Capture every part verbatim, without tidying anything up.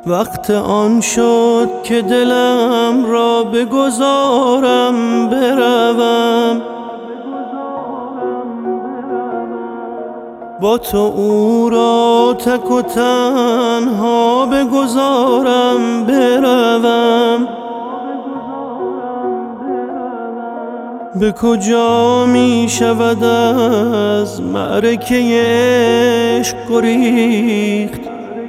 وقت آن شد که دلم را بگذارم بروم، با تو او را تک و تنها بگذارم بروم. به کجا می شود از معرکه عشق گریخت؟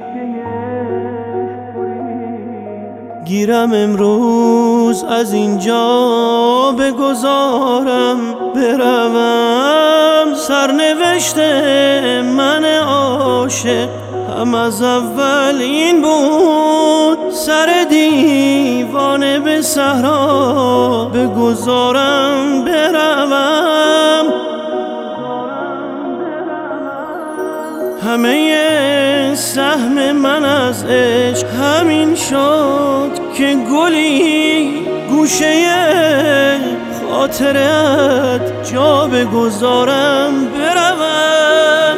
گیرم امروز از اینجا بگذارم بروم. سرنوشت من عاشق هم از اول این بود، سر دیوانه به صحرا بگذارم بروم. همه سهم من از عشق همین شد که گلی گوشه خاطرت جا بگذارم بروم.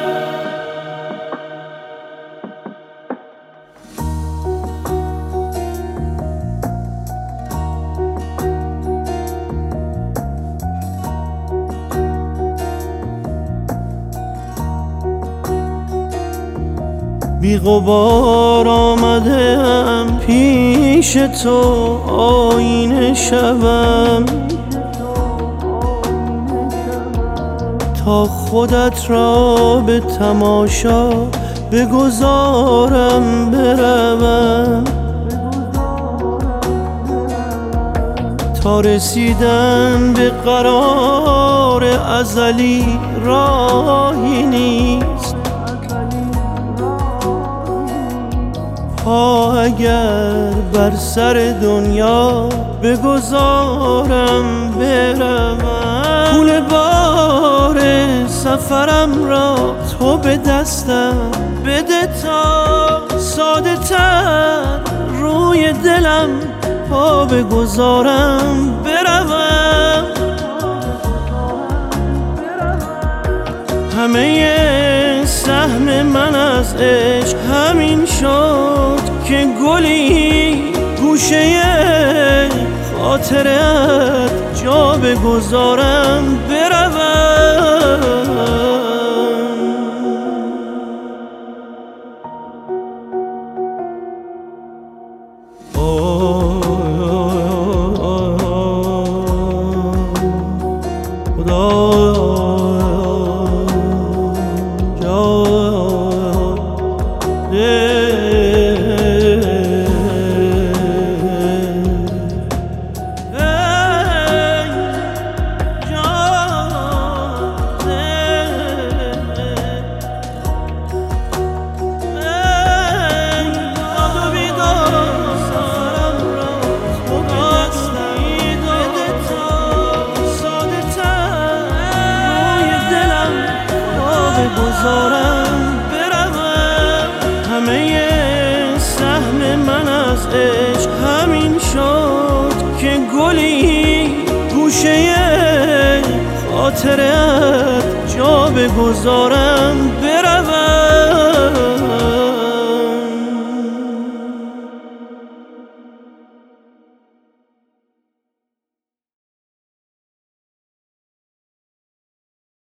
بی غبار آمدم پیش تو آینه شوم، تا خودت را به تماشا بگذارم بروم. تا رسیدن به قرار ازلی راهی نیست، پا اگر بر سر دنیا بگذارم بروم. پول بار سفرم را تو به دستم بده تا ساده تر روی دلم پا بگذارم بروم. همه سهم من از عشق همین شد که گلی گوشه خاطرت جا بگذارم بروم. بگذارم بروم. همه سهم من از عشق همین شد که گلی گوشه خاطرت جا بگذارم بروم.